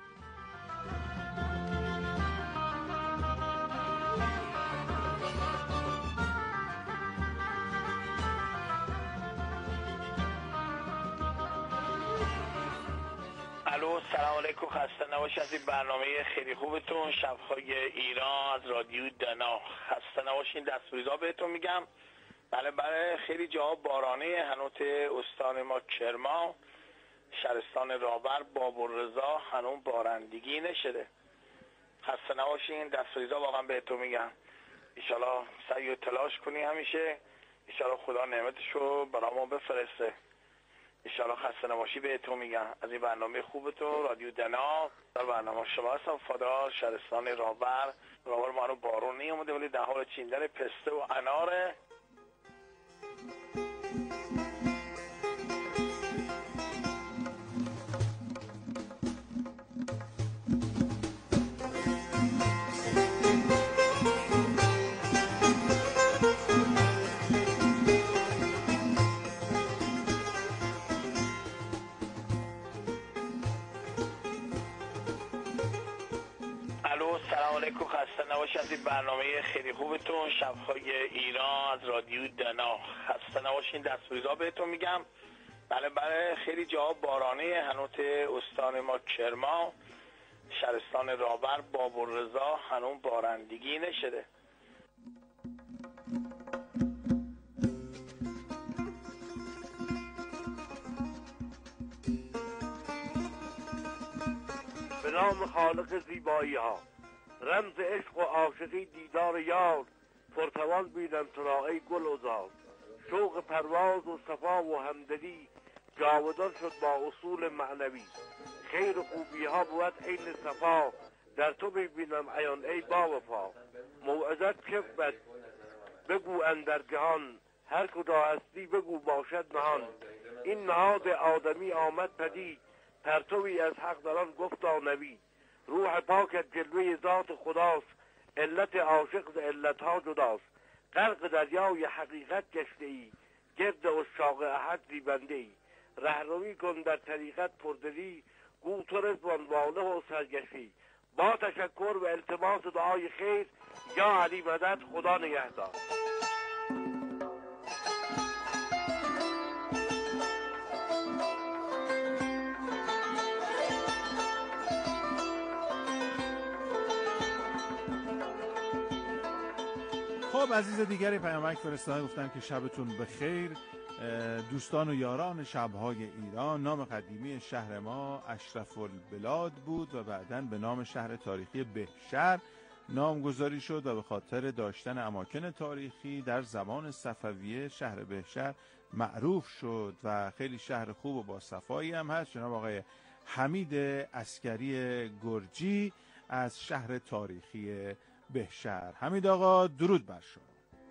الو سلام علیکم، خسته نباشید از این برنامه خیلی خوبتون شب‌های ایران از رادیو دنا. خسته نباشین، دستوریزا بهتون میگم. بله بله خیلی جا بارانه، هنوز استان ما کرمان، شهرستان رابر، بابالرضا هنوز بارندگی نشده. خسته نباشین، دستوریزا واقعا بهتون میگم. ان شاءالله سعی و تلاش کنی همیشه، ان شاءالله خدا نعمتشو برامون بفرسته. انشاءالله خسته نباشی بهتون میگم از این برنامه خوبتون رادیو دنا. در برنامه شما هستم فادار، شهرستان رابر. رابر ما رو بارون نیومده ولی در حال چیندن پسته و اناره. سلام علیکم، خسته نباشید از این برنامه خیلی خوبتون شب‌های ایران از رادیو دنا. خسته نباشین، دستوریزا بهتون میگم. بله بله خیلی جا بارانه، هنوز استان ما کرمان، شهرستان رابر، بابالرضا هنوز بارندگی نشده. به نام خالق زیبایی ها، رمز عشق و عاشقی دیدار یار، پرتوان بینم تو را ای گل و زار. شوق پرواز و صفا و همدلی جاودان شد با اصول معنوی. خیر و خوبی ها بود عین صفا، در تو ببینم عیان ای با وفا. موعظت که بود بگو اندر جهان، هر کجا هستی بگو باشد نهان. این نهاد آدمی آمد پدید، پرتوی از حق در آن گفتا نوید. روح پاکت جلوه ذات خداست، علت عاشق ز علتها جداست. غرق دریای حقیقت گشته ای، گرد عشاق احد زیبنده ای. رهروی کن در طریقت پردلی، گو تو رضوان واله و سرگشی. با تشکر و التماس دعای خیر، یا علی مدد خدا نگهدار. خب عزیز دیگری پیامک فرستادن، گفتن که شبتون بخیر. دوستان و یاران شب‌های ایران، نام قدیمی شهر ما اشرف البلاد بود و بعداً به نام شهر تاریخی بهشهر نامگذاری شد و به خاطر داشتن اماکن تاریخی در زمان صفویه شهر بهشهر معروف شد و خیلی شهر خوب و با صفایی هم هست. جناب آقای حمید عسکری گرجی از شهر تاریخی بهشهر. حمید آقا درود بر شما.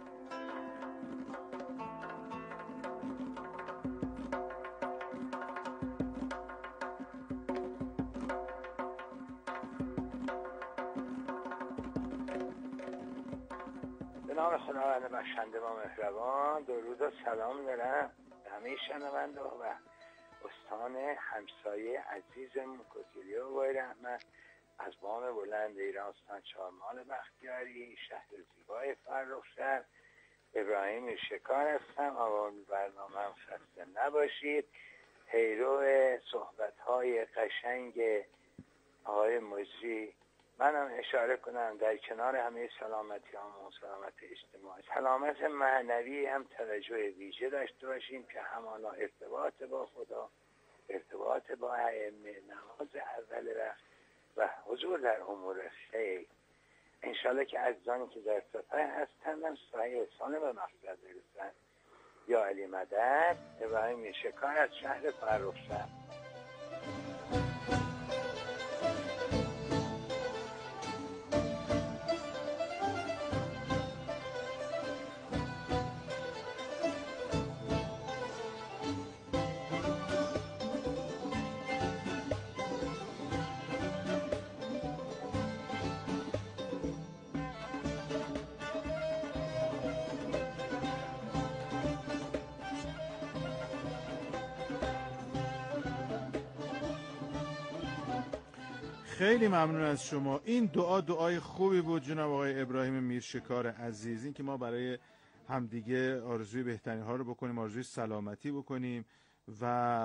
به نام خداوند بخشنده و مهربان، درود و سلام دارم به همه شنونده و استان همسایه عزیزمون کوتیلیا و وای رحمت از بام بلند ایران، استان چهارمال بختیاری، شهر زیبای فرخشهر. ابراهیم شکار هستم. آقایان برنامه هم خسته نباشید. پیرو صحبت‌های قشنگ آقای مجری منم اشاره کنم در کنار همه سلامتی هم و سلامت اجتماعی، سلامت معنوی هم توجه ویژه داشته باشیم که همانا ارتباط با خدا، ارتباط با ائمه، نماز اول وقت و حضور در امور خیر. انشالله که عزیزانی که در سفر هستند هم صحیح سالم به مقصد برسند. یا علی مدد. ابراهیم شکار از شهر فرخشهر. خیلی ممنون از شما. این دعا دعای خوبی بود جناب آقای ابراهیم میرشکار عزیز. این که ما برای همدیگه آرزوی بهترین ها رو بکنیم، آرزوی سلامتی بکنیم. و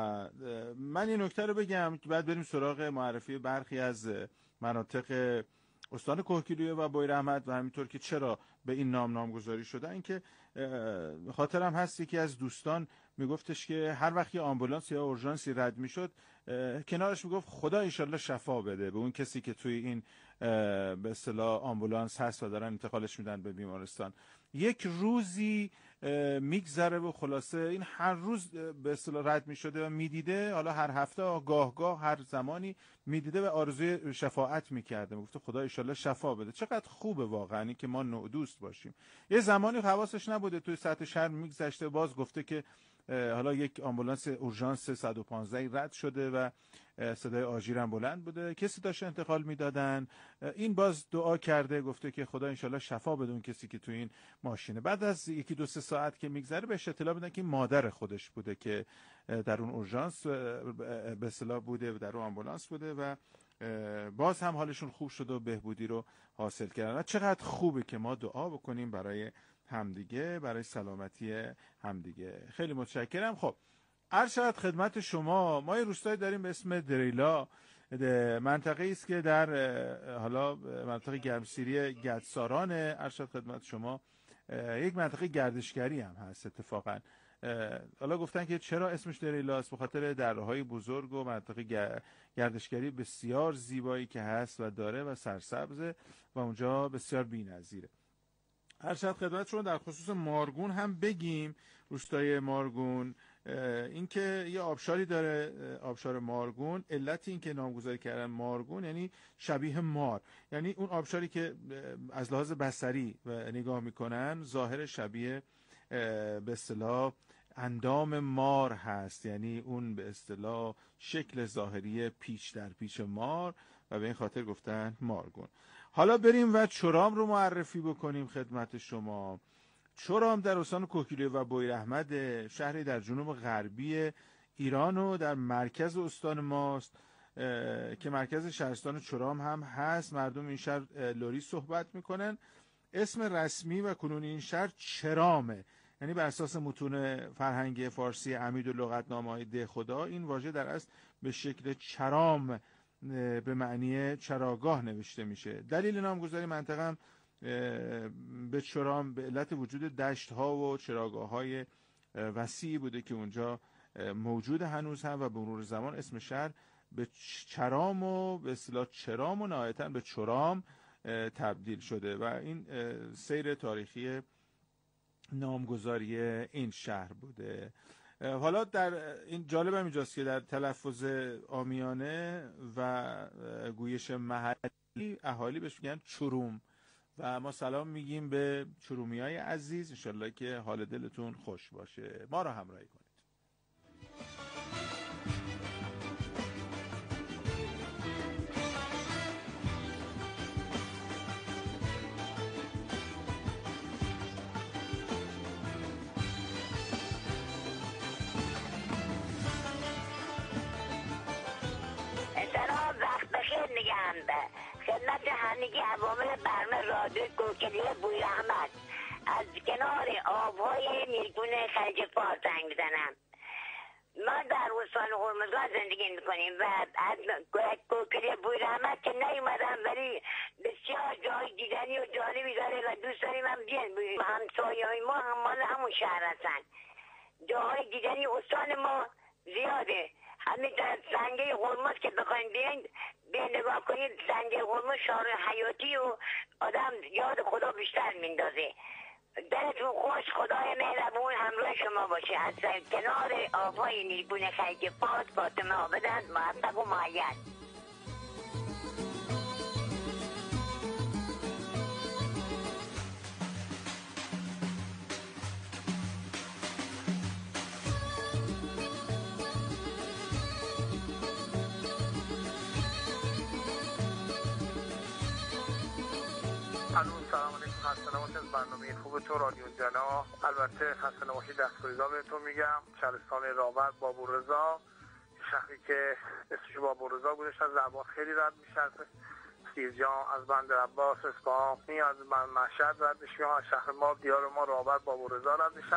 من این نکته رو بگم که بعد بریم سراغ معرفی برخی از مناطق استان کوهگیلویه و بوی رحمت و همینطور که چرا به این نام نامگذاری شده. این که خاطرم هست یکی از دوستان میگفتش که هر وقت یه آمبولانس یا اورژانسی رد میشد کنارش میگفت خدا انشالله شفا بده به اون کسی که توی این به اصطلاح آمبولانس هست و دارن انتقالش میدن به بیمارستان. یک روزی میگذره و خلاصه این هر روز به اصطلاح رد میشده و میدیده، حالا هر هفته گاه گاه هر زمانی میدیده و آرزوی شفاعت میکرده، میگفته خدا انشالله شفا بده. چقدر خوبه واقعا که ما نوع دوست باشیم. یه زمانی حواسش نبوده توی سطح شهر میگذشته، باز گفته که حالا یک آمبولانس اورژانس صد و پانزده رد شده و صدای آژیرم بلند بوده، کسی داشت انتقال میدادن. این باز دعا کرده، گفته که خدا انشالله شفا بده اون کسی که تو این ماشینه. بعد از یکی دو سه ساعت که میگذره بهش اطلاع میدن که مادر خودش بوده که در اون اورژانس به اصطلاح بوده و در اون آمبولانس بوده و باز هم حالشون خوب شد و بهبودی رو حاصل کردن. چقدر خوبه که ما دعا بکنیم برای همدیگه، برای سلامتی همدیگه. خیلی متشکرم. خب عرض خدمت شما، ما یه روستایی داریم به اسم دریلا، منطقه است که در حالا منطقه گرمسیری گدساران. عرض خدمت شما یک منطقه گردشگری هم هست اتفاقا. حالا گفتن که چرا اسمش دریلا است، به خاطر دره‌های بزرگ و منطقه گردشگری بسیار زیبایی که هست و داره و سرسبزه و اونجا بسیار بی‌نظیره. هر شب خدمتشون در خصوص مارگون هم بگیم. روستای مارگون این که یه آبشاری داره، آبشار مارگون. علت این که نامگذاری کردن مارگون یعنی شبیه مار، یعنی اون آبشاری که از لحاظ بصری و نگاه میکنن ظاهر شبیه به اصطلاح اندام مار هست، یعنی اون به اصطلاح شکل ظاهری پیچ در پیچ مار و به این خاطر گفتن مارگون. حالا بریم و چرام رو معرفی بکنیم خدمت شما. چرام در استان کوهگیلویه و بویراحمد، شهری در جنوب غربی ایران و در مرکز استان ماست که مرکز شهرستان چرام هم هست. مردم این شهر لری صحبت میکنن. اسم رسمی و کنونی این شهر چرامه، یعنی بر اساس متون فرهنگی فارسی عمید و لغتنامه‌های دهخدا این واژه در اصل به شکل چرام به معنی چراگاه نوشته میشه. دلیل نامگذاری منطقه به چرام به علت وجود دشت‌ها و چراگاه‌های وسیعی بوده که اونجا موجود هنوز هم و به مرور زمان اسم شهر به چرام و به اصطلاح چرام و نهایتاً به چرام تبدیل شده و این سیر تاریخی نامگذاری این شهر بوده. حالا در این جالب هم اینجاست که در تلفظ عامیانه و گویش محلی اهالی بهش میگن چروم و ما سلام میگیم به چرومیای عزیز. انشالله که حال دلتون خوش باشه. ما رو همراهی کنید. خدمت همگی عوامل برنامه رادیو کوهگیلویه بویراحمد از کنار آبهای نیلگون خلیج فارس زنگ میزنم. ما در استان هرمزگان زندگی میکنیم و از کوهگیلویه بویراحمد که نیومدم ولی بسیار جای دیدنی و جالبی داره و دوست داریم هم بیان. همسایه‌های ما هم مال همون شهر هستن. جاهای دیدنی استان ما زیاده. همین در سنگه هرمز که بخواین بیاین به نگاه کنید، سنگه هرمز شهر حیاتی و آدم یاد خدا بیشتر میندازه. دلتون خوش، خدای مهربون همراه شما باشه. از کنار آبهای نیلگون خلیج فارس فاطمه عابدند، موفق و مؤید. سلام علیکم، خسته نباشید از برنامه خوب تو رادیو جنا. البته خسته نباشید دستوریزا بهتون میگم. شهرستان راور بابورضا، شهری که اسمش بابورضا گذاشت از زبان خیلی رد میشه، از سیرجان، از بندر عباس، اصفهان، از مشهد رد میشه، از شهر ما دیار ما راور بابورضا رد میشن.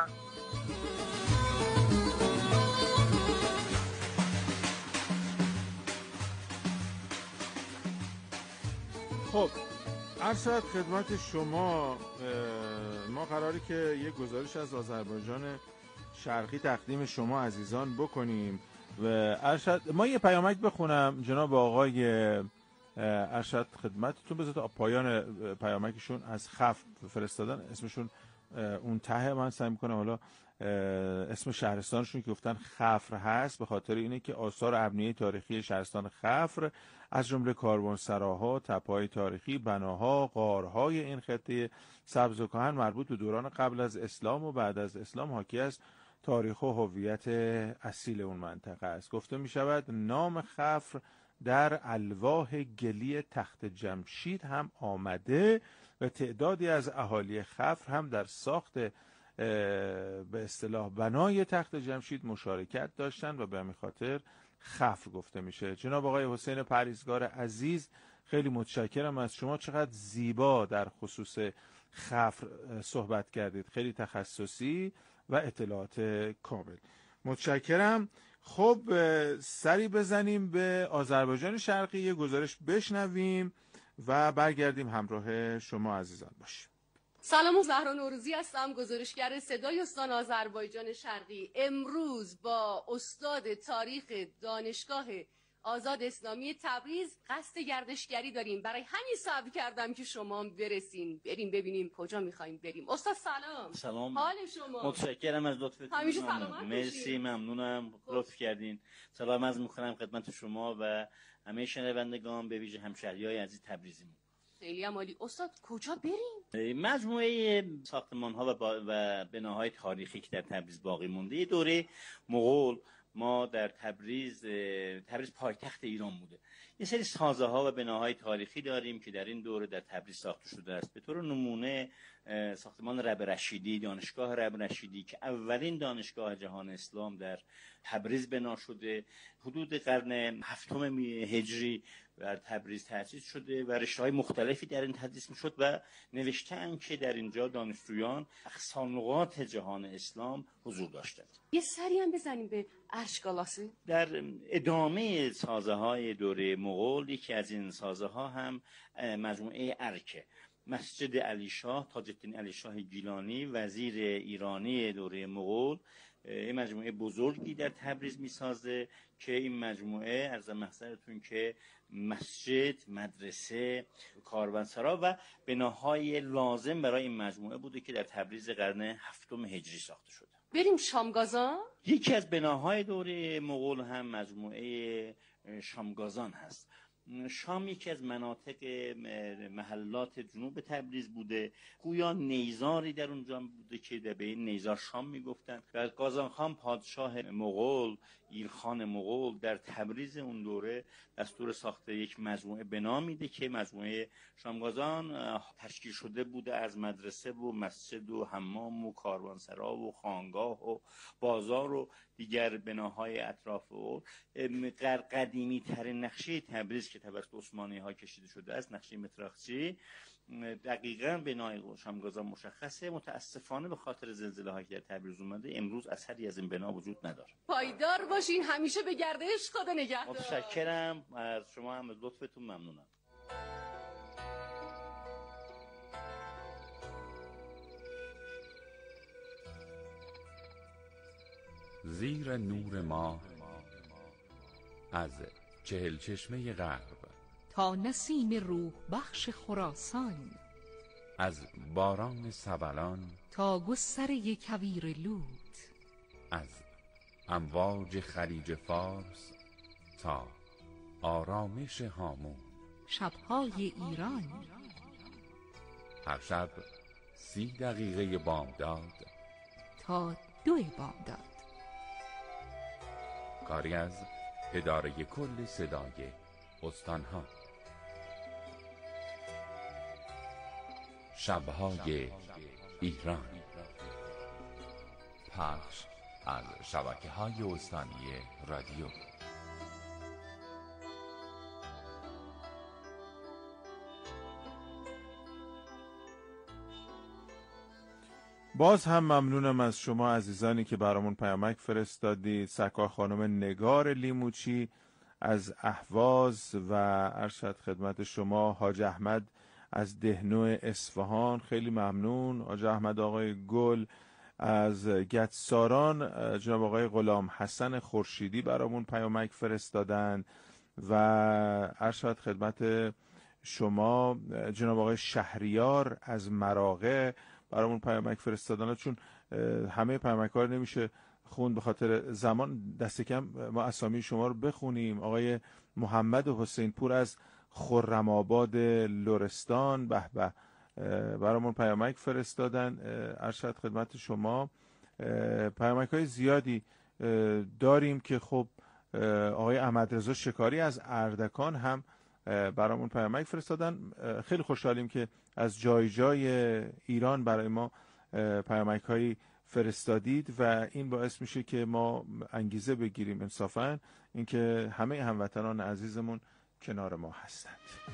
خب عرض خدمت شما، ما قراره که یک گزارش از آذربایجان شرقی تقدیم شما عزیزان بکنیم و ارشد ما یه پیامک بخونم. جناب آقای ارشد خدمتتون، بذارید پایان پیامکشون از خف فرستادن، اسمشون اون ته من سعی میکنم حالا اسم شهرستانشون که گفتن خفر هست، به خاطر اینه که آثار ابنیه تاریخی شهرستان خفر از جمله کاروانسراها، تپه‌های تاریخی، بناها، غارهای این خطه سبز و کهن مربوط به دوران قبل از اسلام و بعد از اسلام حاکی از تاریخ و هویت اصیل اون منطقه است. گفته می شود نام خفر در الواح گلی تخت جمشید هم آمده و تعدادی از اهالی خفر هم در ساخت به اصطلاح بنای تخت جمشید مشارکت داشتن و به همین خاطر خفر گفته میشه. جناب آقای حسین پرهیزگار عزیز، خیلی متشکرم از شما، چقدر زیبا در خصوص خفر صحبت کردید، خیلی تخصصی و اطلاعات کامل. متشکرم. خب سری بزنیم به آذربایجان شرقی، یه گزارش بشنویم و برگردیم همراه شما عزیزان باشیم. سلام، زهرا نوروزی هستم، گزارشگر صدای استان آذربایجان شرقی. امروز با استاد تاریخ دانشگاه آزاد اسلامی تبریز قصد گردشگری داریم. برای همین صبر کردم که شما برسین، بریم ببینیم کجا میخوایم بریم. استاد سلام. سلام. حال شما؟ متشکرم از لطفتون. همیشه سلامت مرسی، ممنونم لطف کردین. سلام عرض می‌کنم خدمت شما و همه شنوندگان، به ویژه همشهریای عزیز تبریزیمون. خیلی عالی. استاد کجا بریم؟ مجموعه ساختمان‌ها و, و بناهای تاریخی که در تبریز باقی مونده، یه دوره مغول ما در تبریز تبریز پایتخت ایران بوده. یه سری سازه ها و بناهای تاریخی داریم که در این دوره در تبریز ساخته شده است. به طور نمونه ساختمان رب رشیدی، دانشگاه رب رشیدی که اولین دانشگاه جهان اسلام در تبریز بنا شده، حدود قرن هفتم هجری در تبریز تأسیس شده و رشته‌های مختلفی در این تدریس می‌شد و نوشتن که در اینجا دانشجویان اقصی نقاط جهان اسلام حضور داشتند. یه سری هم بزنیم به ارشگالاسه. در ادامه سازه‌های دوره مغول یکی از این سازه‌ها هم مجموعه ارکه. مسجد علی شاه، تاج الدین علی شاه گیلانی وزیر ایرانی دوره مغول این مجموعه بزرگی در تبریز میسازه که این مجموعه عرض محضرتون که مسجد، مدرسه، کاروانسرا و بناهای لازم برای این مجموعه بوده که در تبریز قرن هفتم هجری ساخته شده. بریم شامگازان. یکی از بناهای دوره مغول هم مجموعه شامگازان هست. شام یکی از مناطق محلات جنوب تبریز بوده، گویا نیزاری در اونجا بوده که به این نیزار شام میگفتن و قازان خان پادشاه مغول، ایلخان مغول در تبریز اون دوره دستور ساخته یک مجموعه بنا میده که مجموعه شامگازان تشکیل شده بوده از مدرسه و مسجد و حمام و کاروانسرا و خانگاه و بازار و دیگر بناهای اطراف و قدیمی ترین نقشه تبریز که توسط عثمانی ها کشیده شده است، نقشه متراخچی، دقیقاً بنای شامگازان مشخصه. متاسفانه به خاطر زلزله هایی که در تبریز اومده امروز اثری از این بنا وجود نداره. پایدار باشین، همیشه به گردش خدا نگهدار. متشکرم از شما، هم لطفتون ممنونم. زیر نور ماه از چهل چشمه غرب تا نسیم روح بخش خراسان، از باران سبلان تا گستره کویر لوت، از امواج خلیج فارس تا آرامش هامون، شبهای ایران، هر شب سی دقیقه بامداد تا دو بامداد. کاری از اداره کل صدای استانها. شبهای ایران، پخش از شبکه های استانی رادیو. باز هم ممنونم از شما عزیزانی که برامون پیامک فرستادید. سرکار خانم نگار لیموچی از اهواز و ارشد خدمت شما حاج احمد از دهنو اصفهان، خیلی ممنون. حاج احمد آقای گل از گتساران، جناب آقای غلام حسن خورشیدی برامون پیامک فرستادن و ارشد خدمت شما جناب آقای شهریار از مراغه برامون پیامک فرستادن. چون همه پیامک ها رو نمیشه خون به خاطر زمان، دست کم ما اسامی شما رو بخونیم. آقای محمد حسین پور از خرم آباد لرستان به به برامون پیامک فرستادن. ارشد خدمت شما پیامک های زیادی داریم که خب آقای احمد رضا شکاری از اردکان هم برامون پیامک فرستادن. خیلی خوشحالیم که از جای جای ایران برای ما پیامک هایی فرستادید و این باعث میشه که ما انگیزه بگیریم انصافا اینکه همه هموطنان عزیزمون کنار ما هستند.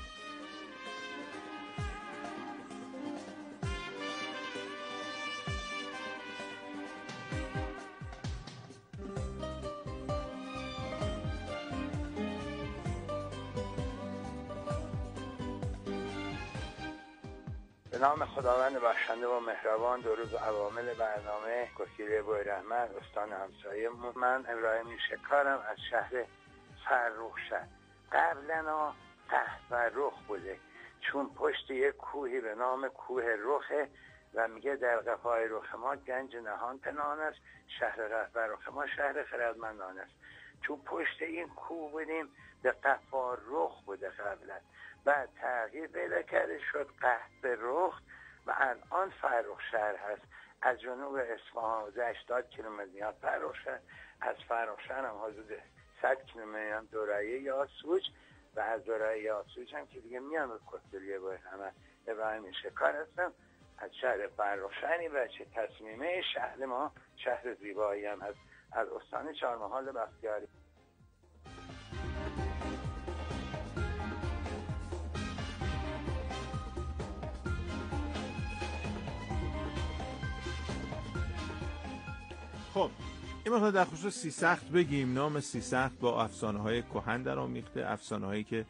به نام خداوند بخشنده و مهربان. درود و عوامل برنامه کوکیلی بوی رحمت، استان همسایه. من ابراهیم شکارم از شهر فرخ. قبلا قهوه‌رخ بوده، چون پشت یک کوهی به نام کوه رخه و میگه در قفای رخ ما گنج نهان پنهان است، شهر قهوه‌رخ ما شهر خردمندان است. چون پشت این کوه بودیم به قفا رخ بوده قبلا، بعد تغییر پیدا کرده شد قهوه رخ و الان فرخ شهر هست. از جنوب اصفهان هشتاد کیلومتر میاد فرخ شهر، از فرخ شهر هم حدود صد کیلومتر هم دورایه یاسوج و از دورایه یاسوج هم که دیگه میان به کتریه باید همه ابراهیم شکار هستم. از شهر فرخ شهری بچه تصمیمه شهر ما شهر زیبایی هم هست، از استان چهارمحال بختیاری. خب این مقدار در خصوص سیسخت بگیم. نام سیسخت با افسانه های کهن در آمیخته، افسانه هایی که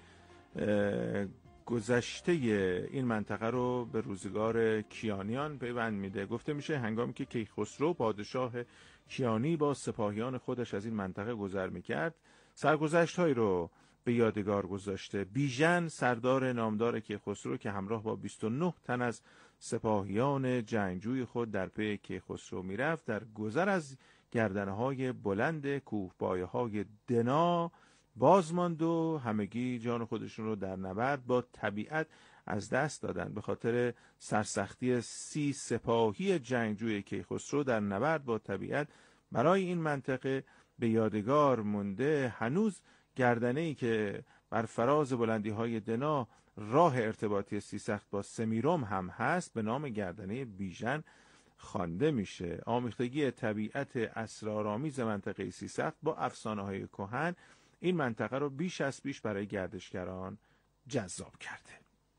گذشته این منطقه رو به روزگار کیانیان پیوند میده. گفته میشه هنگامی که کیخسرو پادشاه کیانی با سپاهیان خودش از این منطقه گذر میکرد، سرگذشت هایی رو به یادگار گذاشته. بیژن سردار نامدار کیخسرو که همراه با بیست و نه تن از سپاهیان جنگجوی خود در پی کیخسرو میرفت، در گذر از گردنهای بلند کوهپایه‌های دنا باز ماند و همگی جان خودشون رو در نبرد با طبیعت از دست دادن. به خاطر سرسختی سی سپاهی جنگجوی کیخسرو در نبرد با طبیعت برای این منطقه به یادگار مونده. هنوز گردنه‌ای که بر فراز بلندی‌های دنا راه ارتباطی سیسخت با سمیرم هم هست به نام گردنه بیژن خوانده میشه. آمیختگی طبیعت اسرارآمیز منطقه سیسخت با افسانه‌های کهن این منطقه رو بیش از پیش برای گردشگران جذاب کرده.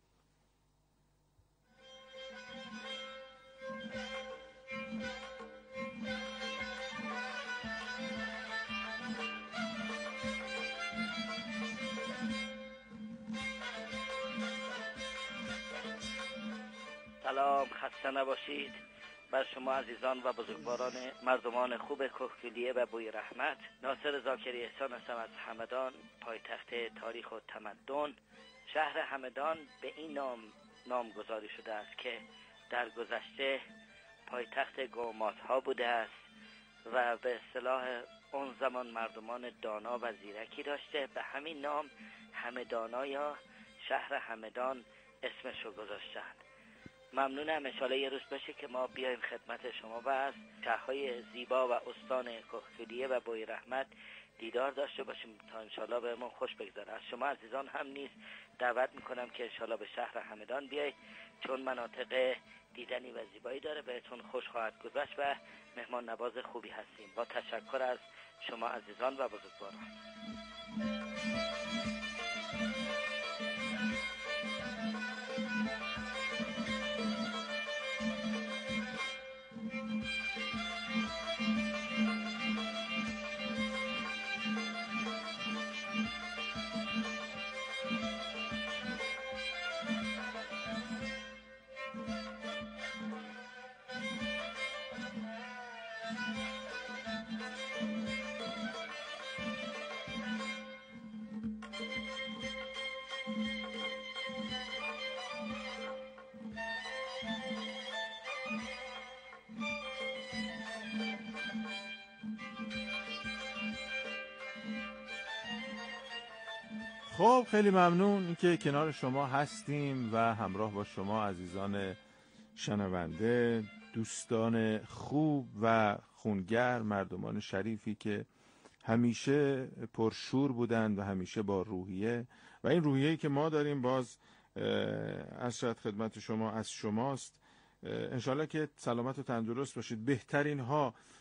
سلام، خسته نباشید. بر شما عزیزان و بزرگواران مردمان خوب کوهگیلویه و بوی رحمت. ناصر ذاکری احسان هستم از همدان، پایتخت تاریخ و تمدن. شهر همدان به این نام نامگذاری شده است که در گذشته پایتخت گومات ها بوده است و به اصطلاح اون زمان مردمان دانا و زیرکی داشته. به همین نام همدانا یا شهر همدان اسمش رو گذاشتند. ممنونم. انشالله یه روز بشه که ما بیایم خدمت شما و از شهرهای زیبا و استان کوهگیلویه و بوی رحمت دیدار داشته باشیم تا انشالله به ما خوش بگذره. از شما عزیزان هم نیز دعوت میکنم که انشالله به شهر همدان بیایید، چون مناطق دیدنی و زیبایی داره، بهتون خوش خواهد گذشت و مهمان نواز خوبی هستیم. با تشکر از شما عزیزان و بزرگواران. خب خیلی ممنون که کنار شما هستیم و همراه با شما عزیزان شنونده، دوستان خوب و خونگر، مردمان شریفی که همیشه پرشور بودند و همیشه با روحیه و این روحیه‌ای که ما داریم باز از شاید خدمت شما از شماست. انشالله که سلامت و تندرست باشید. بهترین ها